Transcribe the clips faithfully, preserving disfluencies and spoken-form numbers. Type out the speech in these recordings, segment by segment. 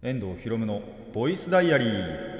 遠藤ひろむのボイスダイアリー。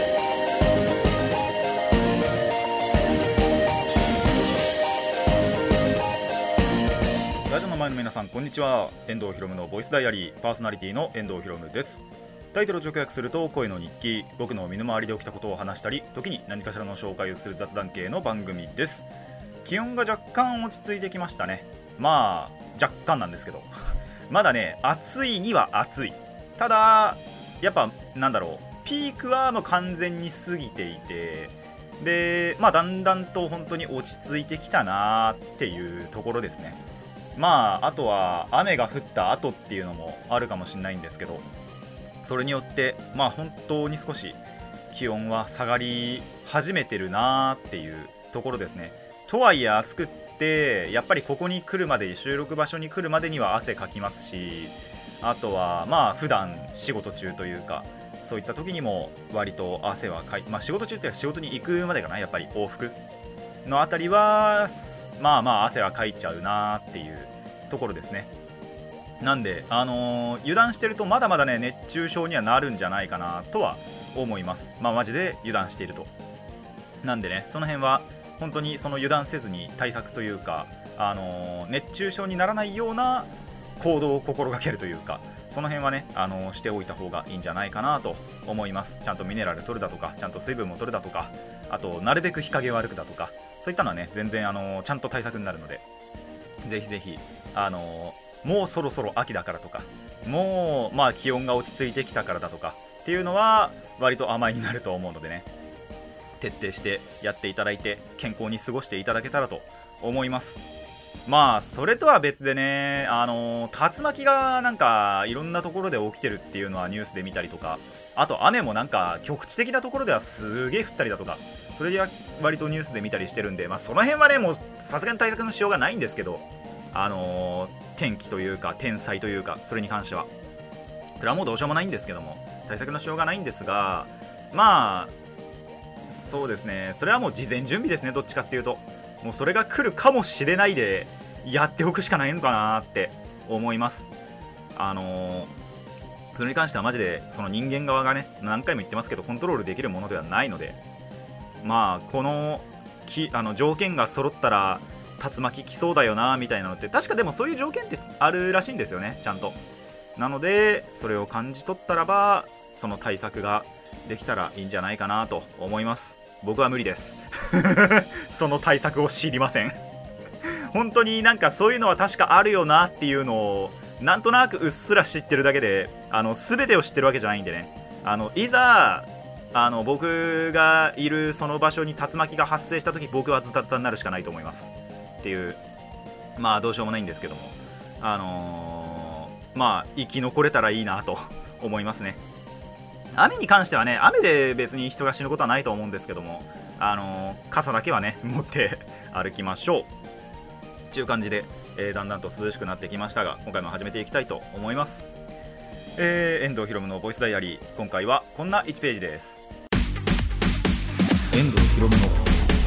ラジオの前の皆さんこんにちは。遠藤ひろむのボイスダイアリーパーソナリティの遠藤ひろむです。タイトルを直訳すると声の日記、僕の身の回りで起きたことを話したり、時に何かしらの紹介をする雑談系の番組です。気温が若干落ち着いてきましたね。まあ若干なんですけどまだね、暑いには暑い。ただやっぱなんだろう、ピークはもう完全に過ぎていて、でまあだんだんと本当に落ち着いてきたなっていうところですね。まああとは雨が降った後っていうのもあるかもしれないんですけど、それによってまあ本当に少し気温は下がり始めてるなっていうところですね。とはいえ暑くってやっぱりここに来るまで、収録場所に来るまでには汗かきますし、あとはまあ普段仕事中というかそういった時にも割と汗はかい、まあ仕事中っていうか仕事に行くまでかな、やっぱり往復のあたりはまあまあ汗はかいちゃうなっていうところですね。なんであのー、油断してるとまだまだね熱中症にはなるんじゃないかなとは思います。まあマジで油断していると。なんでね、その辺は本当にその油断せずに対策というか、あのー、熱中症にならないような行動を心がけるというか、その辺はね、あのー、しておいた方がいいんじゃないかなと思います。ちゃんとミネラル取るだとか、ちゃんと水分も取るだとか、あとなるべく日陰を歩くだとか、そういったのはね全然、あのー、ちゃんと対策になるので、ぜひぜひ、あのー、もうそろそろ秋だからとか、もうまあ気温が落ち着いてきたからだとかっていうのは割と甘いになると思うのでね、徹底してやっていただいて健康に過ごしていただけたらと思います。まあそれとは別でね、あのー、竜巻がなんかいろんなところで起きてるっていうのはニュースで見たりとか、あと雨もなんか局地的なところではすげえ降ったりだとか、それで割とニュースで見たりしてるんで、まあその辺はねもうさすがに対策のしようがないんですけど、あのー、天気というか天災というか、それに関してはそれはもうどうしようもないんですけども、対策のしようがないんですが、まあそうですね、それはもう事前準備ですね。どっちかっていうともうそれが来るかもしれないでやっておくしかないのかなって思います。あのー、それに関してはマジでその人間側がね、何回も言ってますけどコントロールできるものではないので、まあこのきあの条件が揃ったら竜巻来そうだよなみたいなのって、確かでもそういう条件ってあるらしいんですよね、ちゃんと。なのでそれを感じ取ったらばその対策ができたらいいんじゃないかなと思います。僕は無理ですその対策を知りません本当になんかそういうのは確かあるよなっていうのをなんとなくうっすら知ってるだけで、あの全てを知ってるわけじゃないんでね、あのいざあの僕がいるその場所に竜巻が発生した時、僕はズタズタになるしかないと思いますっていう、まあどうしようもないんですけども、あのー、まあ生き残れたらいいなと思いますね。雨に関してはね、雨で別に人が死ぬことはないと思うんですけども、あのー、傘だけはね持って歩きましょうっていう感じで、えー、だんだんと涼しくなってきましたが、今回も始めていきたいと思います。えー、遠藤ひろむのボイスダイアリー、今回はこんないちページです。遠藤ひろむの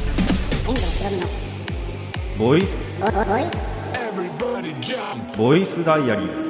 ボイスボイスダイアリー。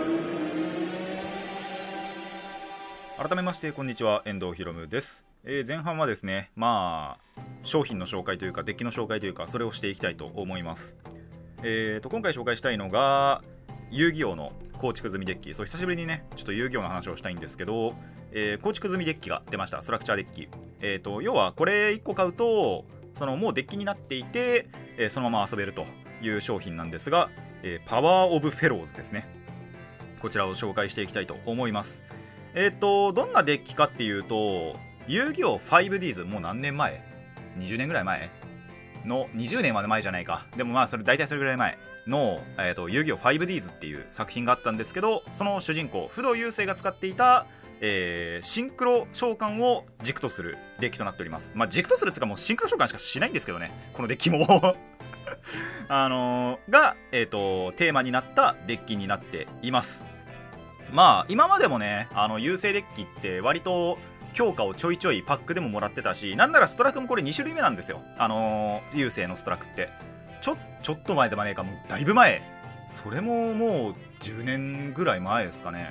改めましてこんにちは、遠藤ひろむです。えー、前半はですね、まあ商品の紹介というかデッキの紹介というか、それをしていきたいと思います。えーと今回紹介したいのが遊戯王の構築済みデッキ。そう久しぶりにねちょっと遊戯王の話をしたいんですけど、えー、構築済みデッキが出ました。ストラクチャーデッキ。えーと要はこれいっこ買うとそのもうデッキになっていて、えー、そのまま遊べるという商品なんですが、えー、パワーオブフェローズですね。こちらを紹介していきたいと思います。えーとどんなデッキかっていうと、遊戯王 ファイブディーズ、 もう何年前 ?にじゅう 年ぐらい前の、にじゅうねんまで前じゃないか、でもまあそれ大体それぐらい前の、えーと遊戯王 ファイブディーズ っていう作品があったんですけど、その主人公不動雄星が使っていた、えー、シンクロ召喚を軸とするデッキとなっております。まあ軸とするっていうかもうシンクロ召喚しかしないんですけどね、このデッキもあのー、が、えーとテーマになったデッキになっています。まあ今までもね、あの優勢デッキって割と強化をちょいちょいパックでももらってたし、なんならストラクもこれに種類目なんですよ。あのー、優勢のストラクってちょちょっと前でもねえか、もうだいぶ前、それももうじゅうねんぐらい前ですかね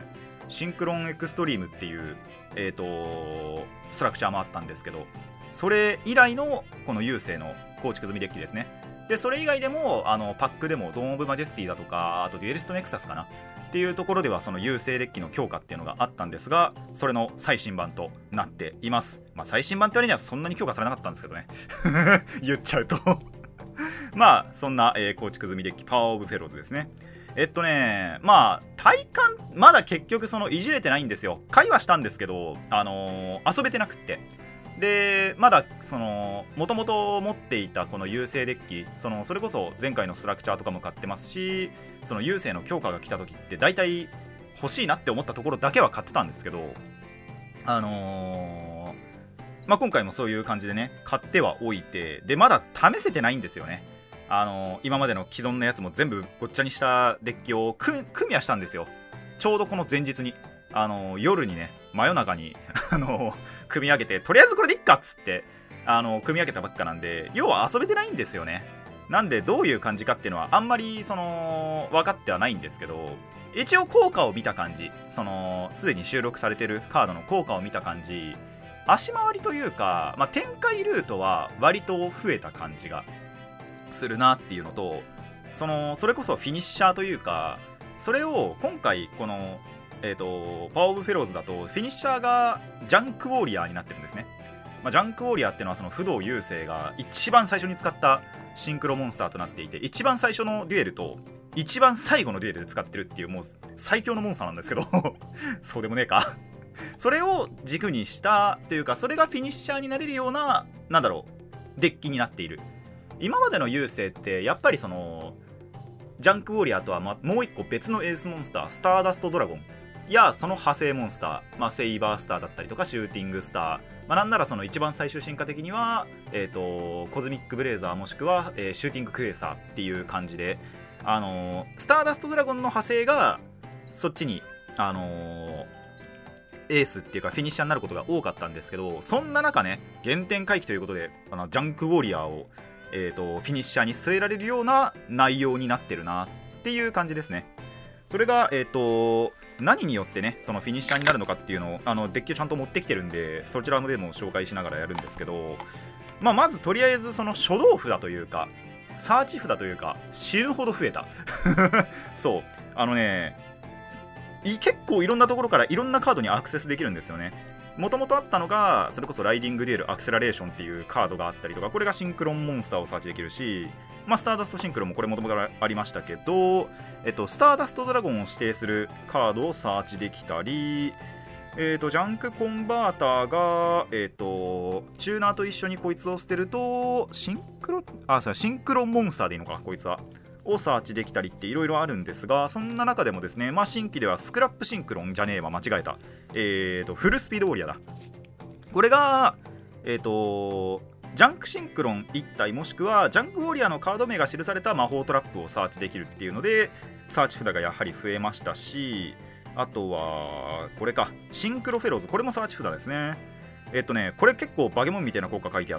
シンクロンエクストリームっていう、えー、とストラクチャーもあったんですけど、それ以来のこの優勢の構築済みデッキですね。でそれ以外でもあのパックでもドーン・オブ・マジェスティだとか、あとデュエリスト・ネクサスかなっていうところではその優勢デッキの強化っていうのがあったんですが、それの最新版となっています。まあ、最新版って割にはそんなに強化されなかったんですけどね言っちゃうとまあそんな、えー、構築済みデッキパワーオブフェローズですね。えっとねまあ体感まだ結局そのいじれてないんですよ。買いはしたんですけど、あのー、遊べてなくって、でまだそのもともと持っていたこの優勢デッキ、そのそれこそ前回のストラクチャーとかも買ってますし、その優勢の強化が来た時って大体欲しいなって思ったところだけは買ってたんですけど、あのー、まあ今回もそういう感じでね買ってはおいて、でまだ試せてないんですよね。あのー、今までの既存のやつも全部ごっちゃにしたデッキを組みはしたんですよ。ちょうどこの前日にあのー、夜にね真夜中にあのー、組み上げて、とりあえずこれでいっかっつってあのー、組み上げたばっかなんで、要は遊べてないんですよね。なんでどういう感じかっていうのはあんまりその分かってはないんですけど、一応効果を見た感じ、そのすでに収録されてるカードの効果を見た感じ、足回りというか、まあ、展開ルートは割と増えた感じがするなっていうのと、そのそれこそフィニッシャーというか、それを今回このえーとパワーオブフェローズだとフィニッシャーがジャンクウォーリアーになってるんですね。まあ、ジャンクウォーリアーっていうのはその不動優勢が一番最初に使ったシンクロモンスターとなっていて、一番最初のデュエルと一番最後のデュエルで使ってるっていうもう最強のモンスターなんですけどそうでもねえかそれを軸にしたというか、それがフィニッシャーになれるような、なんだろう、デッキになっている。今までの優勢ってやっぱりそのジャンクウォーリアーとはもう一個別のエースモンスター、スターダストドラゴンやその派生モンスター、まあ、セイバースターだったりとかシューティングスター、まあ、なんならその一番最終進化的には、えー、とコズミックブレイザーもしくは、えー、シューティングクエーサーっていう感じで、あのー、スターダストドラゴンの派生がそっちに、あのー、エースっていうかフィニッシャーになることが多かったんですけど、そんな中ね原点回帰ということであのジャンクウォーリアーを、えー、とフィニッシャーに据えられるような内容になってるなっていう感じですね。それが、えー、と何によってねそのフィニッシャーになるのかっていうのをあのデッキをちゃんと持ってきてるんで、そちらでも紹介しながらやるんですけど、まあ、まずとりあえずその初動札というかサーチ札というか死ぬほど増えたそうあのね結構いろんなところからいろんなカードにアクセスできるんですよね。もともとあったのがそれこそライディングデュエルアクセラレーションっていうカードがあったりとか、これがシンクロンモンスターをサーチできるし、まあ、スターダストシンクロンもこれもともとありましたけど、えっと、スターダストドラゴンを指定するカードをサーチできたり、えっと、ジャンクコンバーターが、えっと、チューナーと一緒にこいつを捨てるとシンクロあそうシンクロンモンスターでいいのかこいつはをサーチできたりっていろいろあるんですが、そんな中でもですね、まあ、新規ではスクラップシンクロンじゃねえわ間違えた、えー、とフルスピードウォリアだ。これがえっ、ー、とジャンクシンクロンいち体もしくはジャンクウォリアーのカード名が記された魔法トラップをサーチできるっていうのでサーチ札がやはり増えましたし、あとはこれかシンクロフェローズ、これもサーチ札ですね。えっ、ー、とねこれ結構バケモンみたいな効果書いてあって、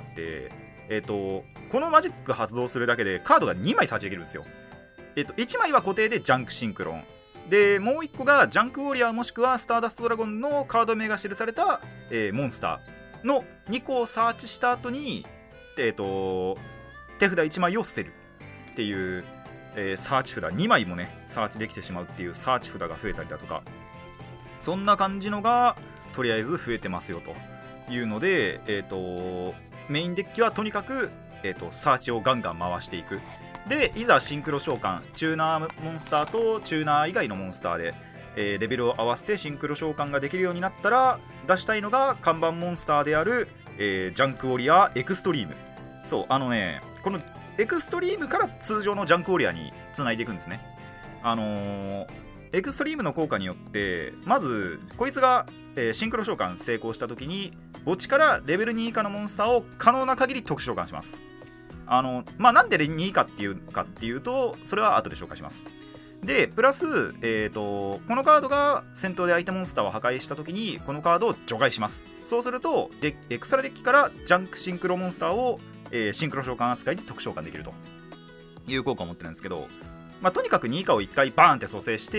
えっ、ー、とこのマジック発動するだけでカードがにまいサーチできるんですよ。えっ、ー、といちまいは固定でジャンクシンクロンで、もういっこがジャンクウォリアーもしくはスターダストドラゴンのカード名が記された、えー、モンスターのにこをサーチした後に、えー、と手札いちまいを捨てるっていう、えー、サーチ札にまいもねサーチできてしまうっていうサーチ札が増えたりだとか、そんな感じのがとりあえず増えてますよというので、えー、とメインデッキはとにかく、えー、とサーチをガンガン回していく。でいざシンクロ召喚、チューナーモンスターとチューナー以外のモンスターで、えー、レベルを合わせてシンクロ召喚ができるようになったら出したいのが看板モンスターである、えー、ジャンクウォリアーエクストリーム。そうあのねこのエクストリームから通常のジャンクウォリアーにつないでいくんですね。あのー、エクストリームの効果によってまずこいつが、えー、シンクロ召喚成功した時に墓地からレベルに以下のモンスターを可能な限り特殊召喚します。あのまあ、なんでに以下っていうかっていうとそれは後で紹介します。でプラス、えーと、このカードが戦闘で相手モンスターを破壊した時にこのカードを除外します。そうするとでエクストラデッキからジャンクシンクロモンスターを、えー、シンクロ召喚扱いで特召喚できるという効果を持ってるんですけど、まあ、とにかくに以下をいっかいバーンって蘇生して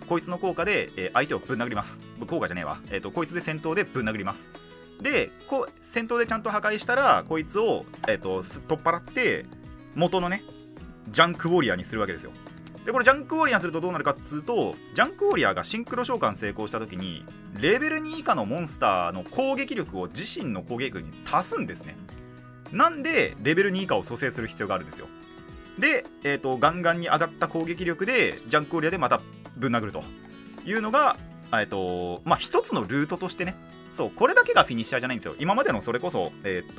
こいつの効果で、えー、相手をぶん殴ります。効果じゃねえわ、えーと、こいつで戦闘でぶん殴ります。でこう戦闘でちゃんと破壊したらこいつを、えーと、取っ払って元のねジャンクウォリアーにするわけですよ。でこれジャンクウォリアーするとどうなるかっつうと、ジャンクウォリアーがシンクロ召喚成功した時にレベルに以下のモンスターの攻撃力を自身の攻撃力に足すんですね。なんでレベルに以下を蘇生する必要があるんですよ。で、えーと、ガンガンに上がった攻撃力でジャンクウォリアーでまたぶん殴るというのが、えーとまあ、一つのルートとしてね、そうこれだけがフィニッシャーじゃないんですよ。今までのそれこそえっ、ー、と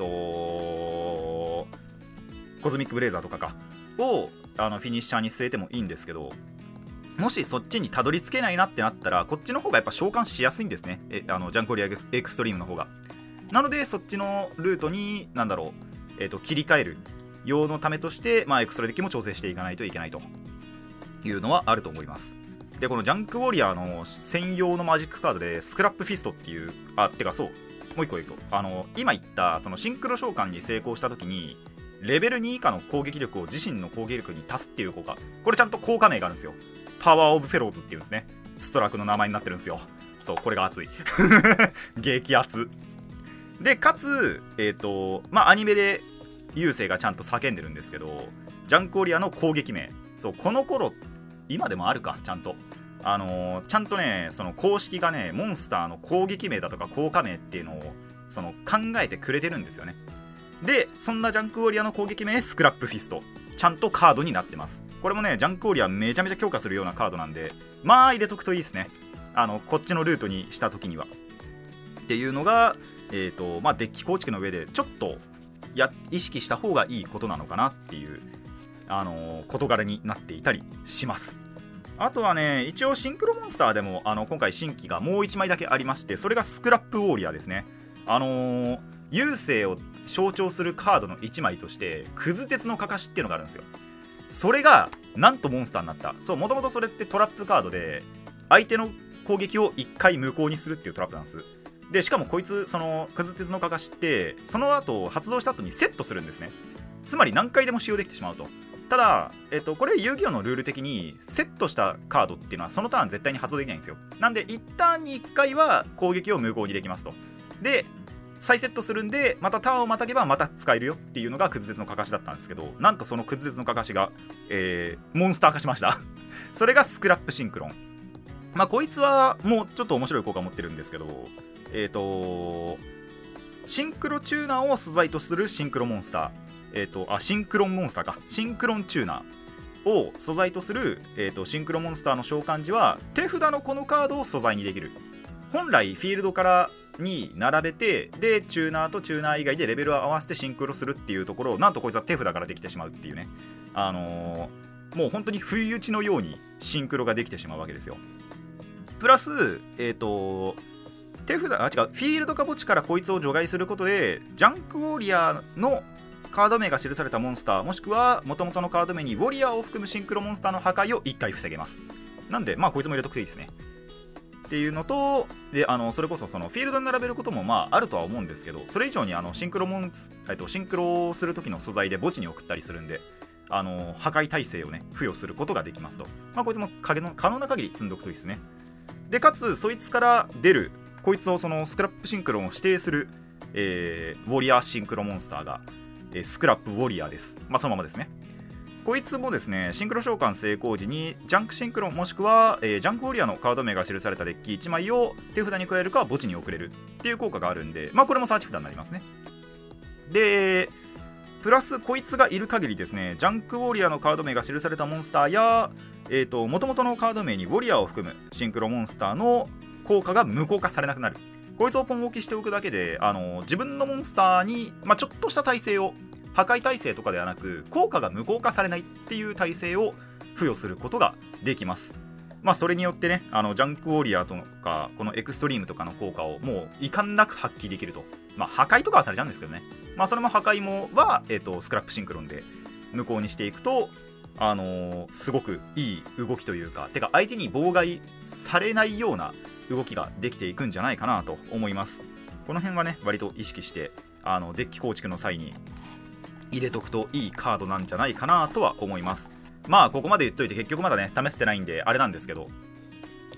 コズミックブレイザーとかかをあのフィニッシャーに据えてもいいんですけど、もしそっちにたどり着けないなってなったらこっちの方がやっぱ召喚しやすいんですね。えあのジャンクウォリアーエクストリームの方が。なのでそっちのルートに何だろう、えーと切り替える用のためとして、まあ、エクストラデッキも調整していかないといけないというのはあると思います。でこのジャンクウォリアーの専用のマジックカードでスクラップフィストっていう、あてかそうもう一個言うと、あの今言ったそのシンクロ召喚に成功した時にレベルに以下の攻撃力を自身の攻撃力に足すっていう効果、これちゃんと効果名があるんですよ。パワーオブフェローズっていうんですね。ストラクの名前になってるんですよ。そうこれが熱い激熱で、かつえっ、ー、とまあアニメで優勢がちゃんと叫んでるんですけど、ジャンクウォリアーの攻撃名、そうこの頃今でもあるかちゃんとあのー、ちゃんとねその公式がねモンスターの攻撃名だとか効果名っていうのをその考えてくれてるんですよね。でそんなジャンクウォリアーの攻撃名スクラップフィストちゃんとカードになってます。これもねジャンクウォリアーめちゃめちゃ強化するようなカードなんで、まあ入れとくといいですね。あのこっちのルートにした時にはっていうのが、えーとまあ、デッキ構築の上でちょっとや意識した方がいいことなのかなっていう、あのー、事柄になっていたりします。あとはね一応シンクロモンスターでもあの今回新規がもういちまいだけありまして、それがスクラップウォーリアーですね。あのー、優勢を象徴するカードのいちまいとしてクズ鉄のかかしっていうのがあるんですよ。それがなんとモンスターになった。そうもともとそれってトラップカードで相手の攻撃をいっかい無効にするっていうトラップなんです。でしかもこいつそのクズ鉄のかかしってその後発動した後にセットするんですね。つまり何回でも使用できてしまうと。ただ、えっと、これ遊戯王のルール的にセットしたカードっていうのはそのターン絶対に発動できないんですよ。なんでいちターンにいっかいは攻撃を無効にできますと。で再セットするんでまたターンをまたげばまた使えるよっていうのがクズ鉄のかかしだったんですけど、なんとそのクズ鉄のかかしが、えー、モンスター化しましたそれがスクラップシンクロン。まあこいつはもうちょっと面白い効果を持ってるんですけど、えーとシンクロチューナーを素材とするシンクロモンスター、えーとあシンクロンモンスターかシンクロンチューナーを素材とする、えーとシンクロモンスターの召喚時は手札のこのカードを素材にできる。本来フィールドからに並べてでチューナーとチューナー以外でレベルを合わせてシンクロするっていうところをなんとこいつは手札からできてしまうっていうね、あのー、もう本当に不意打ちのようにシンクロができてしまうわけですよ。プラスえっ、ー、と手札あ違うフィールドか墓地からこいつを除外することでジャンクウォリアーのカード名が記されたモンスターもしくは元々のカード名にウォリアーを含むシンクロモンスターの破壊をいっかい防げます。なんでまあこいつも入れとくといいですねっていうのと、であのそれこそそのフィールドに並べることもまああるとは思うんですけど、それ以上にあのシンクロモンえっとシンクロする時の素材で墓地に送ったりするんで、あの破壊耐性をね付与することができますと。まあこいつも可能な限り積んどくといいですね。でかつそいつから出るこいつをそのスクラップシンクロンを指定する、えー、ウォリアーシンクロモンスターが、えー、スクラップウォリアーです。まあそのままですね。こいつもですねシンクロ召喚成功時にジャンクシンクロンもしくは、えー、ジャンクウォリアーのカード名が記されたデッキいちまいを手札に加えるか墓地に送れるっていう効果があるんで、まあこれもサーチ札になりますね。でプラスこいつがいる限りですねジャンクウォリアーのカード名が記されたモンスターやえーと元々のカード名にウォリアーを含むシンクロモンスターの効果が無効化されなくなる。こいつをポン置きしておくだけであの自分のモンスターに、まあ、ちょっとした耐性を破壊耐性とかではなく効果が無効化されないっていう耐性を付与することができます。まあそれによってねあのジャンクウォリアーとかこのエクストリームとかの効果をもう遺憾なく発揮できると。まあ破壊とかはされちゃうんですけどね、まあそれも破壊もは、えーとスクラップシンクロンで無効にしていくとあのー、すごくいい動きというかてか相手に妨害されないような動きができていくんじゃないかなと思います。この辺はね割と意識してあのデッキ構築の際に入れとくといいカードなんじゃないかなとは思います。まあここまで言っといて結局まだね試してないんであれなんですけど、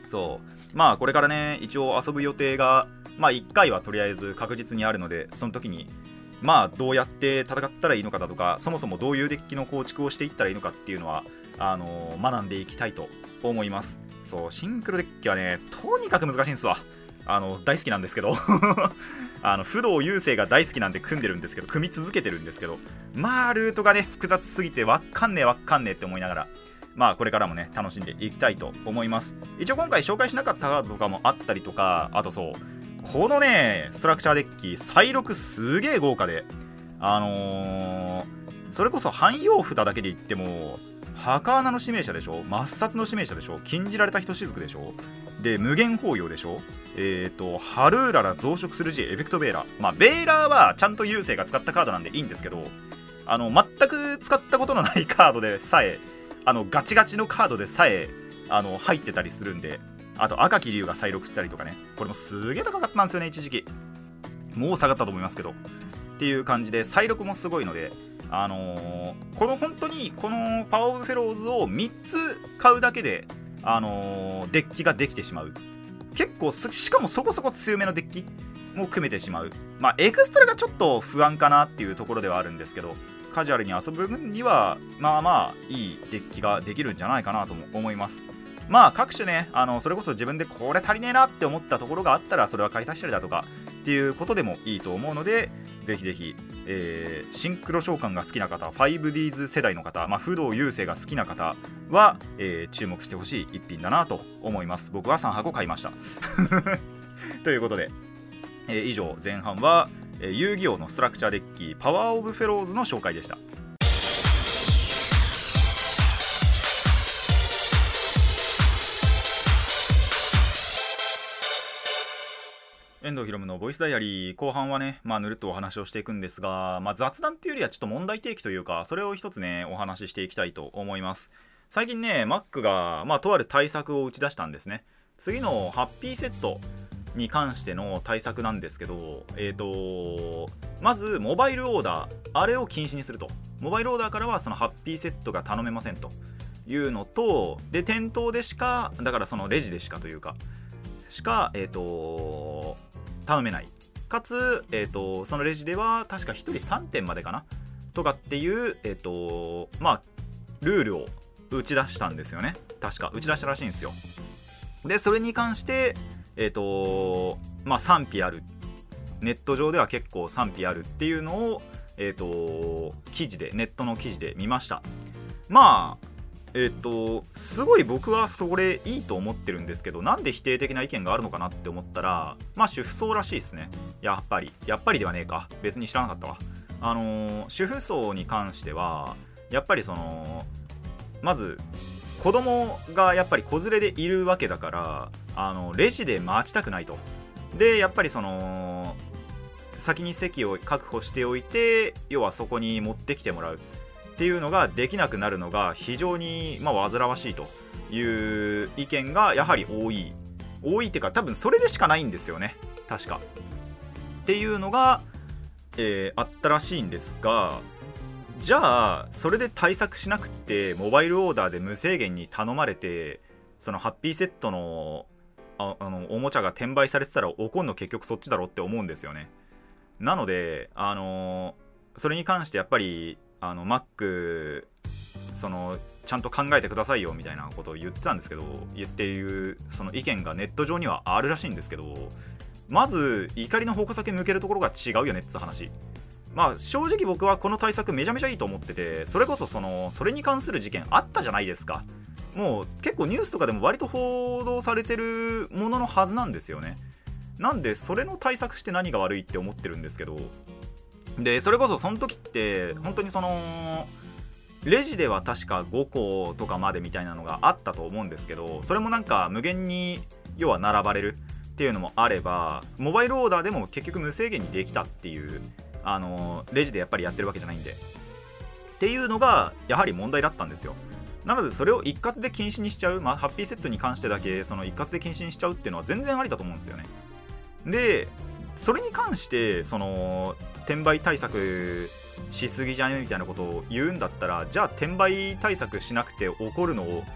そうまあこれからね一応遊ぶ予定がまあいっかいはとりあえず確実にあるので、その時にまあどうやって戦ったらいいのかだとか、そもそもどういうデッキの構築をしていったらいいのかっていうのはあのー、学んでいきたいと思います。そうシンクロデッキはねとにかく難しいんですわ。あの大好きなんですけどあの不動優勢が大好きなんで組んでるんですけど、組み続けてるんですけど、まあルートがね複雑すぎてわっかんねえわっかんねえって思いながら、まあこれからもね楽しんでいきたいと思います。一応今回紹介しなかったカードとかもあったりとか、あとそうこのねストラクチャーデッキ再録すげえ豪華で、あのー、それこそ汎用札だけで言っても墓穴の指名者でしょ、抹殺の指名者でしょ、禁じられたひとしずくでしょ、で無限包容でしょ、えっ、ー、とハルーララ増殖する G エフェクトベーラー、まあベーラーはちゃんと優勢が使ったカードなんでいいんですけど、あの全く使ったことのないカードでさえ、あのガチガチのカードでさえあの入ってたりするんで、あと赤き竜が再録したりとかね、これもすげえ高かったんですよね一時期。もう下がったと思いますけどっていう感じで再録もすごいので、あのー、この本当にこのパワーオブフェローズをみっつ買うだけで、あのー、デッキができてしまう。結構しかもそこそこ強めのデッキも組めてしまう。まあエクストラがちょっと不安かなっていうところではあるんですけど、カジュアルに遊ぶ分にはまあまあいいデッキができるんじゃないかなとも思います。まあ各種ね、あのそれこそ自分でこれ足りねえなって思ったところがあったらそれは買い足したりだとかっていうことでもいいと思うので、ぜひぜひ、えー、シンクロ召喚が好きな方、 ファイブディーズ 世代の方、まあ、不動優勢が好きな方は、えー、注目してほしい一品だなと思います。僕はさん箱買いましたということで、えー、以上前半は、えー、遊戯王のストラクチャーデッキパワーオブフェローズの紹介でした。遠藤ひろむのボイスダイアリー後半はね、まあ、ぬるっとお話をしていくんですが、まあ、雑談っていうよりはちょっと問題提起というか、それを一つねお話ししていきたいと思います。最近ね Mac が、まあ、とある対策を打ち出したんですね。次のハッピーセットに関しての対策なんですけど、えーとまずモバイルオーダー、あれを禁止にすると。モバイルオーダーからはそのハッピーセットが頼めませんというのと、で店頭でしか、だからそのレジでしかというかしか、えーと頼めない、かつ、えーとそのレジでは確かひとりさんてんまでかなとかっていう、えーとまあ、ルールを打ち出したんですよね。確か打ち出したらしいんですよ。でそれに関してえーとまあ、賛否ある、ネット上では結構賛否あるっていうのを、えーと記事で、ネットの記事で見ました。まあえっとすごい僕はそれいいと思ってるんですけど、なんで否定的な意見があるのかなって思ったら、まあ主婦層らしいですね。やっぱりやっぱりではねえか、別に知らなかったわ。あのー、主婦層に関してはやっぱりそのまず子供がやっぱり子連れでいるわけだから、あのレジで待ちたくないと。でやっぱりその先に席を確保しておいて、要はそこに持ってきてもらうっていうのができなくなるのが非常に、まあ、煩わしいという意見がやはり多い多いっていうか、多分それでしかないんですよね確かっていうのが、えー、あったらしいんですが、じゃあそれで対策しなくてモバイルオーダーで無制限に頼まれて、そのハッピーセットのああのおもちゃが転売されてたら怒んの結局そっちだろって思うんですよね。なのであのー、それに関してやっぱりあの Mac そのちゃんと考えてくださいよみたいなことを言ってたんですけど、言っていうその意見がネット上にはあるらしいんですけど、まず怒りの矛先向けるところが違うよねって話。まあ正直僕はこの対策めちゃめちゃいいと思ってて、それこそそのそれに関する事件あったじゃないですか。もう結構ニュースとかでも割と報道されてるもののはずなんですよね。なんでそれの対策して何が悪いって思ってるんですけど、でそれこそその時って本当にそのレジでは確かごことかまでみたいなのがあったと思うんですけど、それもなんか無限に要は並ばれるっていうのもあれば、モバイルオーダーでも結局無制限にできたっていう、あのレジでやっぱりやってるわけじゃないんでっていうのがやはり問題だったんですよ。なのでそれを一括で禁止にしちゃう、まあ、ハッピーセットに関してだけその一括で禁止にしちゃうっていうのは全然ありだと思うんですよね。でそれに関してその転売対策しすぎじゃねみたいなことを言うんだったら、じゃあ転売対策しなくて怒るのを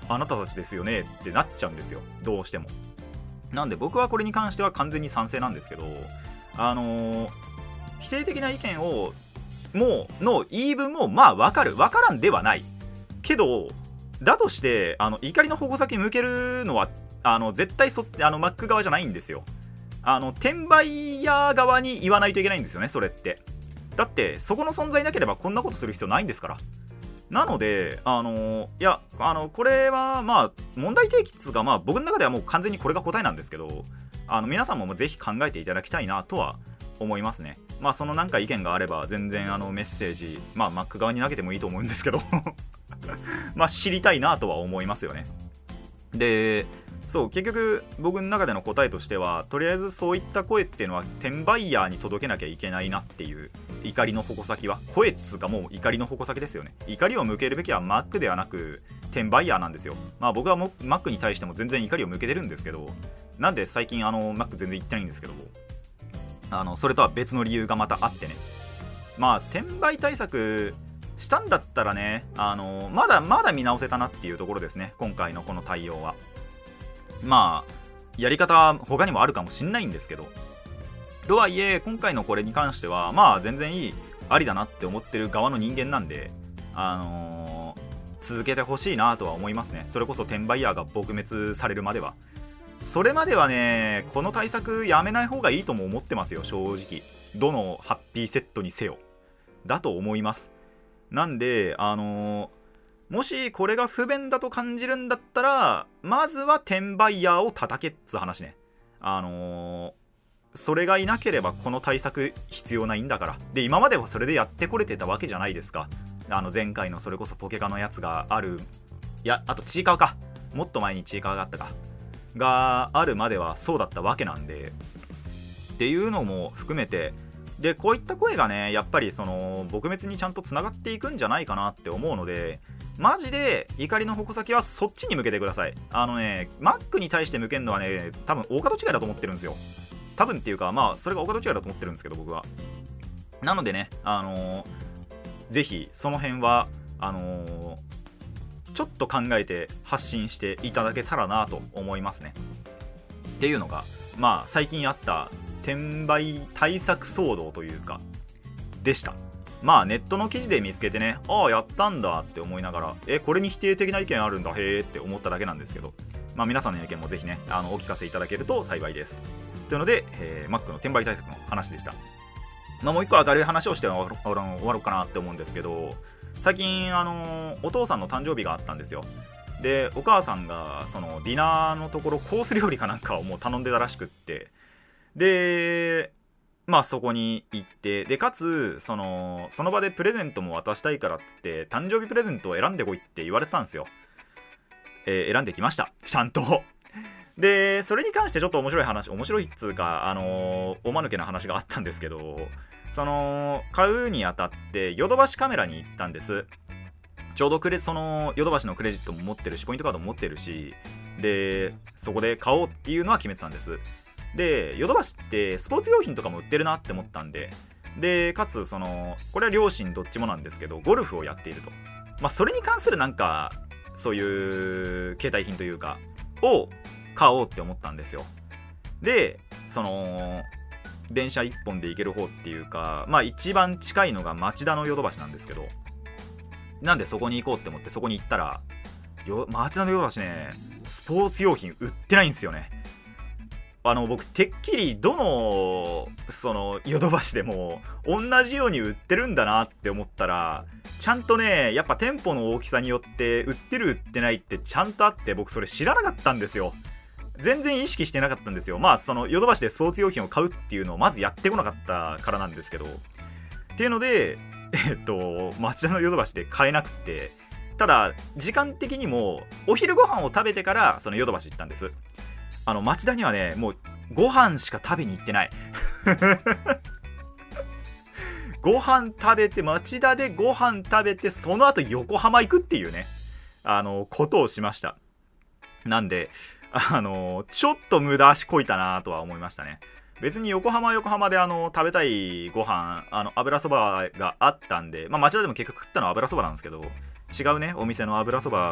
あなたたちですよねってなっちゃうんですよ、どうしても。なんで僕はこれに関しては完全に賛成なんですけど、あのー、否定的な意見をもうの言い分もまあ分かる分からんではないけど、だとしてあの怒りの矛先向けるのはあの絶対そあの Mac 側じゃないんですよ。あの転売屋側に言わないといけないんですよね、それって。だってそこの存在なければこんなことする必要ないんですから。なのであのいやあのこれはまあ問題提起っつうか、まあ僕の中ではもう完全にこれが答えなんですけど、あの皆さんもぜひ考えていただきたいなとは思いますね。まあそのなんか意見があれば全然あのメッセージ、まあ Mac 側に投げてもいいと思うんですけどまあ知りたいなとは思いますよね。でそう結局僕の中での答えとしては、とりあえずそういった声っていうのは転売ヤーに届けなきゃいけないなっていう、怒りの矛先は声っつうかもう怒りの矛先ですよね。怒りを向けるべきは Mac ではなく転売ヤーなんですよ。まあ僕はも Mac に対しても全然怒りを向けてるんですけど、なんで最近あの Mac 全然言ってないんですけど、あのそれとは別の理由がまたあってね。まあ転売対策したんだったらね、あのまだまだ見直せたなっていうところですね、今回のこの対応は。まあやり方他にもあるかもしんないんですけど、とはいえ今回のこれに関してはまあ全然いいありだなって思ってる側の人間なんで、あのー、続けてほしいなとは思いますね。それこそ転売ヤーが撲滅されるまでは。それまではねこの対策やめない方がいいとも思ってますよ、正直。どのハッピーセットにせよだと思います。なんであのーもしこれが不便だと感じるんだったら、まずは転売ヤーを叩けっつ話ね。あのー、それがいなければこの対策必要ないんだから。で今まではそれでやってこれてたわけじゃないですか。あの前回のそれこそポケカのやつがある、いやあとちいかわか、もっと前にちいかわがあったかがあるまではそうだったわけなんで、っていうのも含めて、でこういった声がねやっぱりその撲滅にちゃんとつながっていくんじゃないかなって思うので、マジで怒りの矛先はそっちに向けてください。あのね Mac に対して向けるのはね多分大方違いだと思ってるんですよ。多分っていうかまあそれが大方違いだと思ってるんですけど僕は。なのでねあのー、ぜひその辺はあのー、ちょっと考えて発信していただけたらなと思いますね。っていうのがまあ最近あった転売対策騒動というかでした。まあネットの記事で見つけてね、ああやったんだって思いながら、えこれに否定的な意見あるんだへーって思っただけなんですけど、まあ皆さんの意見もぜひねあのお聞かせいただけると幸いです。というので、えー、Mac の転売対策の話でした。まあもう一個明るい話をして終わろ終わろうかなって思うんですけど、最近あのお父さんの誕生日があったんですよ。でお母さんがそのディナーのところコース料理かなんかをもう頼んでたらしくって、でまあそこに行って、でかつそのその場でプレゼントも渡したいからっつって誕生日プレゼントを選んでこいって言われてたんですよ。えー、選んできましたちゃんと。でそれに関してちょっと面白い話、面白いっつうかあのー、おまぬけな話があったんですけど、その買うにあたってヨドバシカメラに行ったんです。ちょうどクレそのヨドバシのクレジットも持ってるしポイントカードも持ってるし、でそこで買おうっていうのは決めてたんです。でヨドバシってスポーツ用品とかも売ってるなって思ったんで、でかつそのこれは両親どっちもなんですけどゴルフをやっていると、まあそれに関するなんかそういう携帯品というかを買おうって思ったんですよ。でその電車いっぽんで行ける方っていうか、まあ一番近いのが町田のヨドバシなんですけど、なんでそこに行こうって思ってそこに行ったら、よ町田のヨドバシねスポーツ用品売ってないんですよね。あの僕てっきりどのそのヨドバシでも同じように売ってるんだなって思ったら、ちゃんとねやっぱ店舗の大きさによって売ってる売ってないってちゃんとあって、僕それ知らなかったんですよ。全然意識してなかったんですよ。まあそのヨドバシでスポーツ用品を買うっていうのをまずやってこなかったからなんですけど、っていうのでえっと町田のヨドバシで買えなくって、ただ時間的にもお昼ご飯を食べてからそのヨドバシ行ったんです。あの町田にはねもうご飯しか食べに行ってないご飯食べて町田でご飯食べてその後横浜行くっていうねあのことをしました。なんであのちょっと無駄足こいたなとは思いましたね。別に横浜は横浜であの食べたいご飯あの油そばがあったんで、まあ町田でも結局食ったのは油そばなんですけど、違うねお店の油そば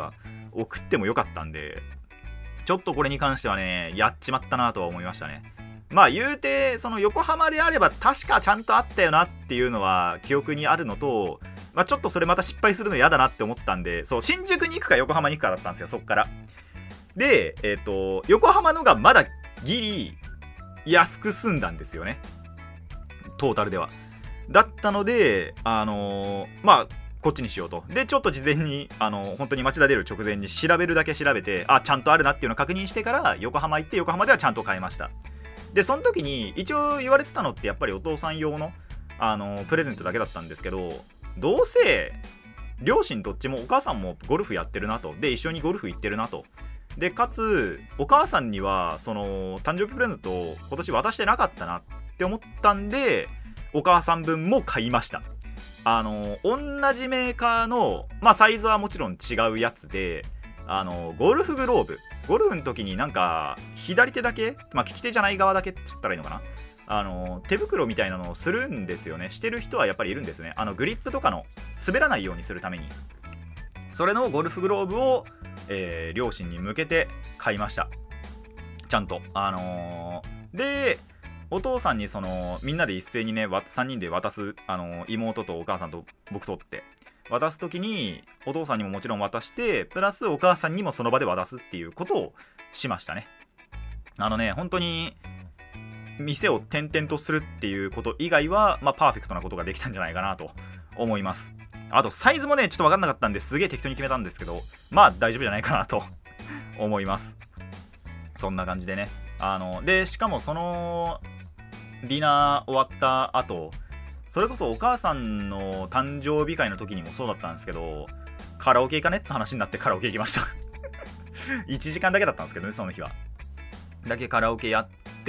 送ってもよかったんで、ちょっとこれに関してはねやっちまったなとは思いましたね。まあ言うてその横浜であれば確かちゃんとあったよなっていうのは記憶にあるのと、まあ、ちょっとそれまた失敗するの嫌だなって思ったんで、そう新宿に行くか横浜に行くかだったんですよ、そっから。でえっ、ー、と横浜のがまだギリ安く済んだんですよね、トータルでは。だったのであのー、まあこっちにしようと。でちょっと事前にあの本当に町田出る直前に調べるだけ調べて、あちゃんとあるなっていうのを確認してから横浜行って、横浜ではちゃんと買いました。でその時に一応言われてたのってやっぱりお父さん用のあのプレゼントだけだったんですけど、どうせ両親どっちもお母さんもゴルフやってるなと、で一緒にゴルフ行ってるなと、でかつお母さんにはその誕生日プレゼントを今年渡してなかったなって思ったんで、お母さん分も買いました。あの同じメーカーの、まあ、サイズはもちろん違うやつで、あのゴルフグローブ、ゴルフの時になんか左手だけ、まあ、利き手じゃない側だけっつったらいいのかな、あの手袋みたいなのをするんですよね。してる人はやっぱりいるんですね。あのグリップとかの滑らないようにするために。それのゴルフグローブを、えー、両親に向けて買いました、ちゃんと。あのー、でお父さんにそのみんなで一斉にねさんにんで渡す、あの妹とお母さんと僕とって渡す時にお父さんにももちろん渡して、プラスお母さんにもその場で渡すっていうことをしましたね。あのね本当に店を転々とするっていうこと以外は、まあ、パーフェクトなことができたんじゃないかなと思います。あとサイズもねちょっと分かんなかったんですげえ適当に決めたんですけど、まあ大丈夫じゃないかなと思います。そんな感じでね、あのでしかもそのディナー終わった後、それこそお母さんの誕生日会の時にもそうだったんですけど、カラオケ行かねって話になってカラオケ行きましたいちじかんだけだったんですけどね、その日はだけカラオケやって、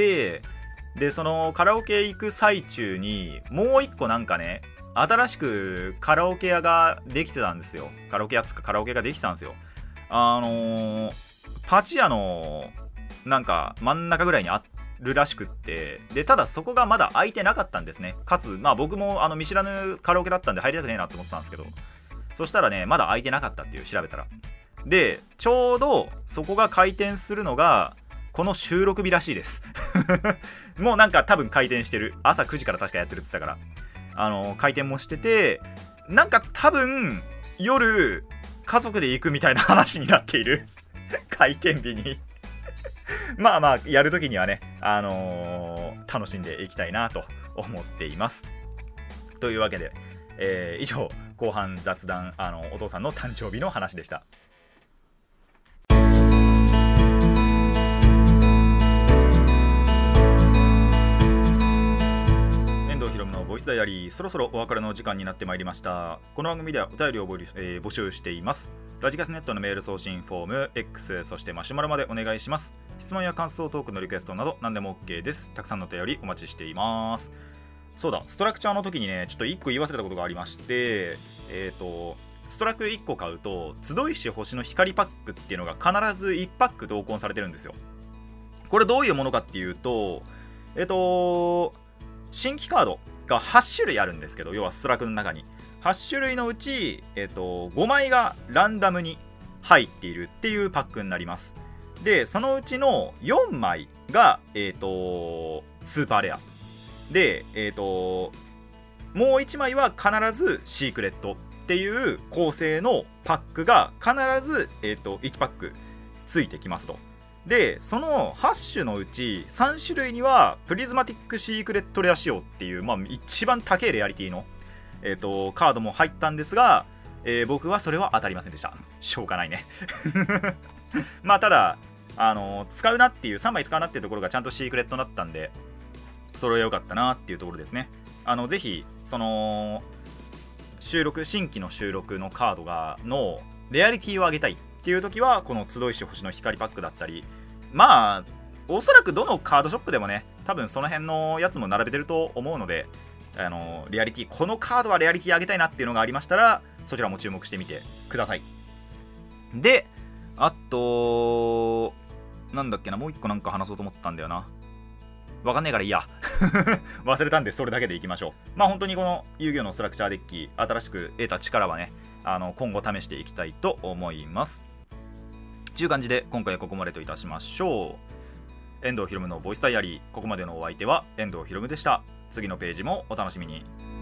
でそのカラオケ行く最中にもう一個なんかね新しくカラオケ屋ができてたんですよ。カラオケ屋つかカラオケができてたんですよ。あのー、パチ屋のなんか真ん中ぐらいにあってるらしくって、でただそこがまだ空いてなかったんですね。かつまあ僕もあの見知らぬカラオケだったんで入りたくねえなって思ってたんですけど、そしたらねまだ空いてなかったっていう、調べたら。でちょうどそこが開店するのがこの収録日らしいですもうなんか多分開店してる、朝くじから確かやってるって言ってたから、あの開店もしてて、なんか多分夜家族で行くみたいな話になっている開店日にまあまあやるときにはね、あのー、楽しんでいきたいなと思っています。というわけで、えー、以上後半雑談、あのお父さんの誕生日の話でした。遠藤ひろむのボイスダイアリー、そろそろお別れの時間になってまいりました。この番組ではお便りを募集、えー、募集しています。ラジカスネットのメール送信フォーム、X、そしてマシュマロまでお願いします。質問や感想、トークのリクエストなど何でも OK です。たくさんのお便りお待ちしています。そうだ、ストラクチャーの時にねちょっといっこ言い忘れたことがありまして、えっとストラクいっこ買うと集いし星の光パックっていうのが必ずいちパック同梱されてるんですよ。これどういうものかっていうと、えっと新規カードがはち種類あるんですけど、要はストラクの中にはち種類のうち、えっとごまいがランダムに入っているっていうパックになります。でそのうちのよんまいが、えっとスーパーレアで、えっともういちまいは必ずシークレットっていう構成のパックが必ず、えっといちパックついてきますと。でそのはち種のうちさん種類にはプリズマティックシークレットレア仕様っていう、まあ、一番高いレアリティの、えー、とカードも入ったんですが、えー、僕はそれは当たりませんでした。しょうがないねまあただ、あのー、使うなっていうさんまい使うなっていうところがちゃんとシークレットだったんで、それは良かったなっていうところですね。あのぜひその収録新規の収録のカードがのレアリティを上げたいっていう時はこの集いし星の光パックだったり、まあおそらくどのカードショップでもね多分その辺のやつも並べてると思うので、あのレアリティこのカードはレアリティ上げたいなっていうのがありましたらそちらも注目してみてください。であとなんだっけな、もう一個なんか話そうと思ったんだよな、わかんねえからいいや忘れたんでそれだけでいきましょう。まあ本当にこの遊戯王のストラクチャーデッキ新しく得た力はね、あの今後試していきたいと思います。 という感じで今回はここまでといたしましょう。遠藤ひろむのボイスダイアリー、ここまでのお相手は遠藤ひろむでした。次のページもお楽しみに。